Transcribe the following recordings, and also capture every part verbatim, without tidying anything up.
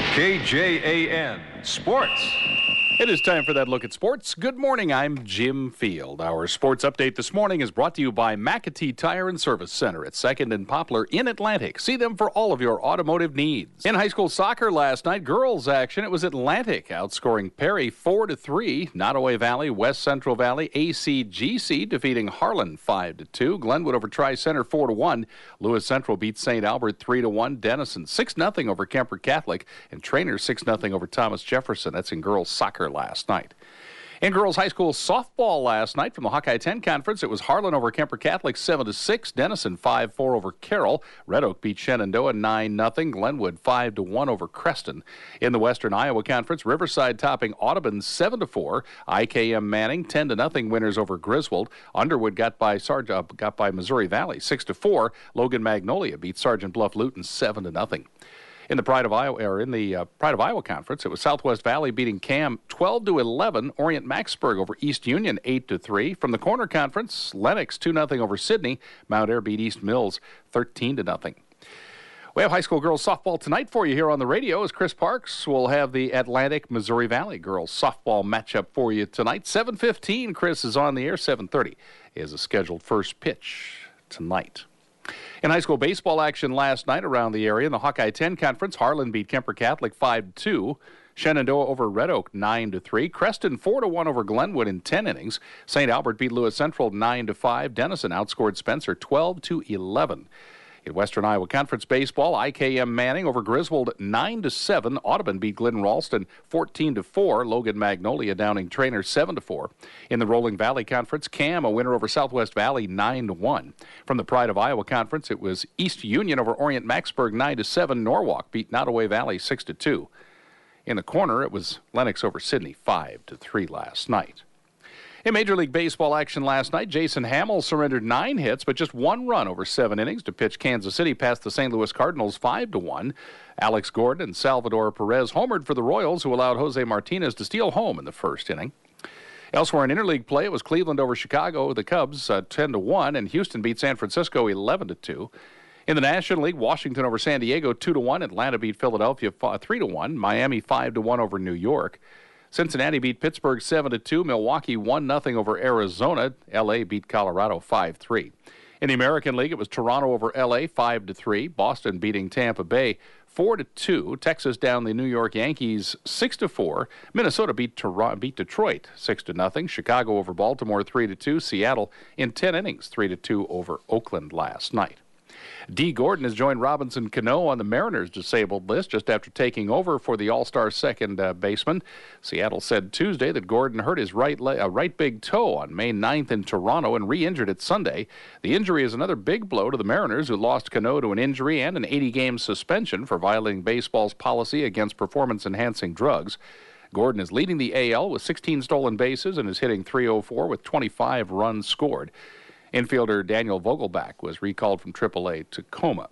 K J A N Sports. It is time for that look at sports. Good morning, I'm Jim Field. Our sports update this morning is brought to you by McAtee Tire and Service Center at second and Poplar in Atlantic. See them for all of your automotive needs. In high school soccer last night, girls action, it was Atlantic outscoring Perry four to three. Nottoway Valley, West Central Valley, A C G C defeating Harlan five to two. Glenwood over Tri-Center four to one. Lewis Central beat Saint Albert three to one. Denison six nothing over Kemper Catholic. And Trainer six nothing over Thomas Jefferson. That's in girls soccer last night. In girls high school softball last night from the Hawkeye ten Conference, it was Harlan over Kemper Catholic seven to six, Denison five four over Carroll, Red Oak beat Shenandoah nine nothing, Glenwood five to one over Creston. In the Western Iowa Conference, Riverside topping Audubon seven to four, I K M Manning ten to nothing winners over Griswold, Underwood got by Sarge, uh, got by Missouri Valley six to four, Logan Magnolia beat Sergeant Bluff Luton seven to nothing. In the Pride of Iowa, or in the uh, Pride of Iowa Conference, it was Southwest Valley beating Cam twelve to eleven, Orient Maxburg over East Union eight to three. From the Corner Conference, Lennox two nothing over Sydney, Mount Ayr beat East Mills thirteen to nothing. We have high school girls softball tonight for you here on the radio as Chris Parks will have the Atlantic Missouri Valley girls softball matchup for you tonight. seven fifteen, Chris is on the air. seven thirty is a scheduled first pitch tonight. In high school baseball action last night around the area in the Hawkeye ten Conference, Harlan beat Kemper Catholic five to two. Shenandoah over Red Oak nine to three. Creston four to one over Glenwood in ten innings. Saint Albert beat Lewis Central nine to five. Denison outscored Spencer twelve to eleven. In Western Iowa Conference baseball, I K M Manning over Griswold nine to seven. Audubon beat Glidden Ralston fourteen to four. Logan Magnolia downing Trainer seven to four. In the Rolling Valley Conference, Cam a winner over Southwest Valley nine to one. From the Pride of Iowa Conference, it was East Union over Orient Maxburg nine to seven. Norwalk beat Nottoway Valley six to two. In the Corner, it was Lennox over Sydney five to three last night. In Major League Baseball action last night, Jason Hamill surrendered nine hits, but just one run over seven innings to pitch Kansas City past the Saint Louis Cardinals five to one. Alex Gordon and Salvador Perez homered for the Royals, who allowed Jose Martinez to steal home in the first inning. Elsewhere in interleague play, it was Cleveland over Chicago, the Cubs uh, ten to one, and Houston beat San Francisco eleven to two. In the National League, Washington over San Diego two to one, Atlanta beat Philadelphia three to one, Miami five to one over New York. Cincinnati beat Pittsburgh seven to two. Milwaukee one nothing over Arizona. L A beat Colorado five three. In the American League, it was Toronto over L A five to three. Boston beating Tampa Bay four to two. Texas down the New York Yankees six to four. Minnesota beat Toronto, beat Detroit six to nothing. Chicago over Baltimore three to two. Seattle in ten innings three to two over Oakland last night. Dee Gordon has joined Robinson Cano on the Mariners' disabled list just after taking over for the All-Star second uh, baseman. Seattle said Tuesday that Gordon hurt his right le- uh, right big toe on May ninth in Toronto and re-injured it Sunday. The injury is another big blow to the Mariners, who lost Cano to an injury and an eighty-game suspension for violating baseball's policy against performance-enhancing drugs. Gordon is leading the A L with sixteen stolen bases and is hitting three oh four with twenty-five runs scored. Infielder Daniel Vogelbach was recalled from triple A to Tacoma.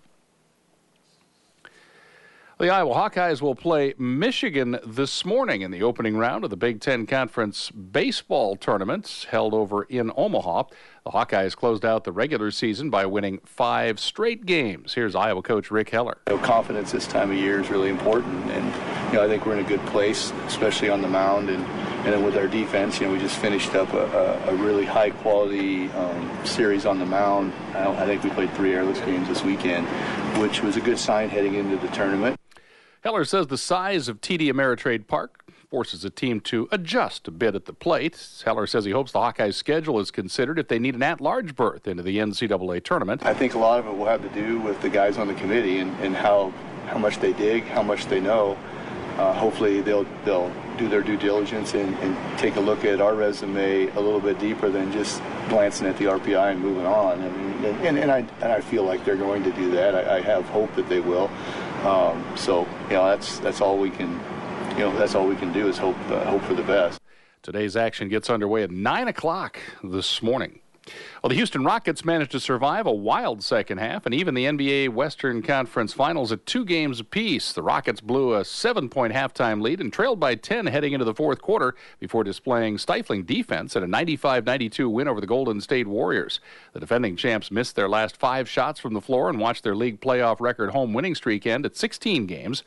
The Iowa Hawkeyes will play Michigan this morning in the opening round of the Big Ten Conference baseball tournament held over in Omaha. The Hawkeyes closed out the regular season by winning five straight games. Here's Iowa coach Rick Heller. You know, confidence this time of year is really important, and you know I think we're in a good place, especially on the mound, and, and then with our defense. You know, we just finished up a, a, a really high-quality um, series on the mound. I, I think we played three airless games this weekend, which was a good sign heading into the tournament. Heller says the size of T D Ameritrade Park forces a team to adjust a bit at the plate. Heller says he hopes the Hawkeyes' schedule is considered if they need an at-large berth into the N C double A tournament. I think a lot of it will have to do with the guys on the committee and, and how how much they dig, how much they know. Uh, hopefully they'll they'll do their due diligence and, and take a look at our resume a little bit deeper than just glancing at the R P I and moving on. I mean, and, and, and I and I feel like they're going to do that. I, I have hope that they will. Um, so you know that's that's all we can you know that's all we can do is hope uh, hope for the best. Today's action gets underway at nine o'clock this morning. Well, the Houston Rockets managed to survive a wild second half, and even the N B A Western Conference Finals at two games apiece. The Rockets blew a seven-point halftime lead and trailed by ten heading into the fourth quarter before displaying stifling defense and a ninety-five ninety-two win over the Golden State Warriors. The defending champs missed their last five shots from the floor and watched their league playoff record home winning streak end at sixteen games.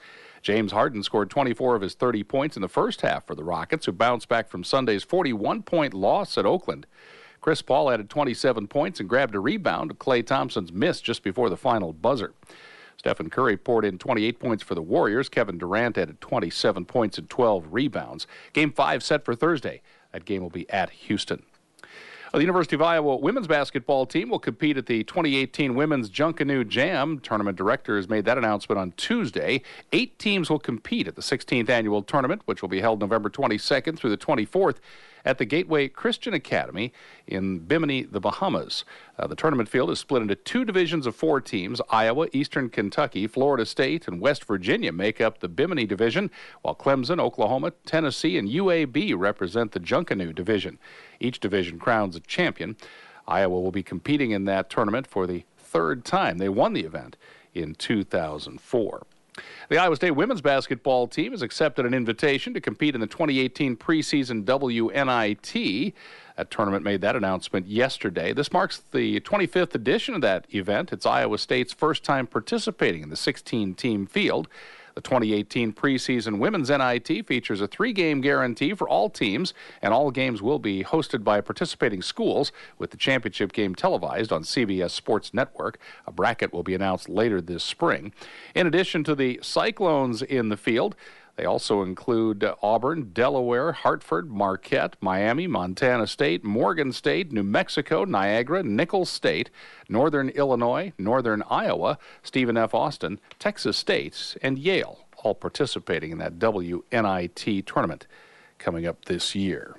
James Harden scored twenty-four of his thirty points in the first half for the Rockets, who bounced back from Sunday's forty-one point loss at Oakland. Chris Paul added twenty-seven points and grabbed a rebound of Klay Thompson's miss just before the final buzzer. Stephen Curry poured in twenty-eight points for the Warriors. Kevin Durant added twenty-seven points and twelve rebounds. Game five set for Thursday. That game will be at Houston. The University of Iowa women's basketball team will compete at the twenty eighteen Women's Junkanoo Jam. Tournament directors made that announcement on Tuesday. Eight teams will compete at the sixteenth annual tournament, which will be held November twenty-second through the twenty-fourth at the Gateway Christian Academy in Bimini, the Bahamas. Uh, the tournament field is split into two divisions of four teams. Iowa, Eastern Kentucky, Florida State, and West Virginia make up the Bimini division, while Clemson, Oklahoma, Tennessee, and U A B represent the Junkanoo division. Each division crowns a champion. Iowa will be competing in that tournament for the third time. They won the event in two thousand four. The Iowa State women's basketball team has accepted an invitation to compete in the twenty eighteen preseason W N I T. That tournament made that announcement yesterday. This marks the twenty-fifth edition of that event. It's Iowa State's first time participating in the sixteen-team field. The twenty eighteen preseason Women's N I T features a three-game guarantee for all teams, and all games will be hosted by participating schools, with the championship game televised on C B S Sports Network. A bracket will be announced later this spring. In addition to the Cyclones in the field, they also include Auburn, Delaware, Hartford, Marquette, Miami, Montana State, Morgan State, New Mexico, Niagara, Nicholls State, Northern Illinois, Northern Iowa, Stephen F. Austin, Texas State, and Yale, all participating in that W N I T tournament coming up this year.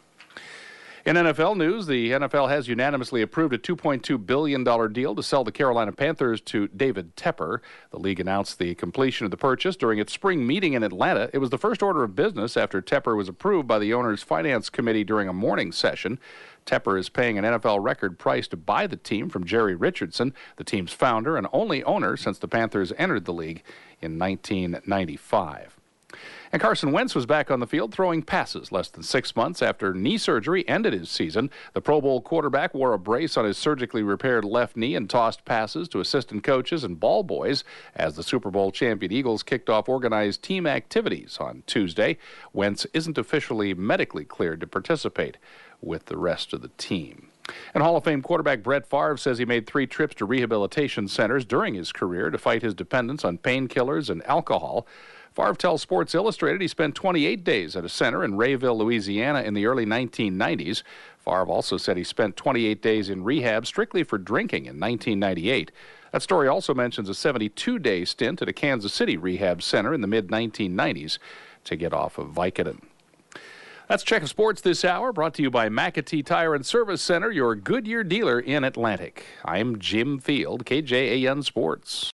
In N F L news, the N F L has unanimously approved a two point two billion dollars deal to sell the Carolina Panthers to David Tepper. The league announced the completion of the purchase during its spring meeting in Atlanta. It was the first order of business after Tepper was approved by the owner's finance committee during a morning session. Tepper is paying an N F L record price to buy the team from Jerry Richardson, the team's founder and only owner since the Panthers entered the league in nineteen ninety-five. And Carson Wentz was back on the field throwing passes less than six months after knee surgery ended his season. The Pro Bowl quarterback wore a brace on his surgically repaired left knee and tossed passes to assistant coaches and ball boys as the Super Bowl champion Eagles kicked off organized team activities on Tuesday. Wentz isn't officially medically cleared to participate with the rest of the team. And Hall of Fame quarterback Brett Favre says he made three trips to rehabilitation centers during his career to fight his dependence on painkillers and alcohol. Favre tells Sports Illustrated he spent twenty-eight days at a center in Rayville, Louisiana in the early nineteen nineties. Favre also said he spent twenty-eight days in rehab strictly for drinking in nineteen ninety-eight. That story also mentions a seventy-two day stint at a Kansas City rehab center in the mid nineteen nineties to get off of Vicodin. That's Check of Sports this hour, brought to you by McAtee Tire and Service Center, your Goodyear dealer in Atlantic. I'm Jim Field, K J A N Sports.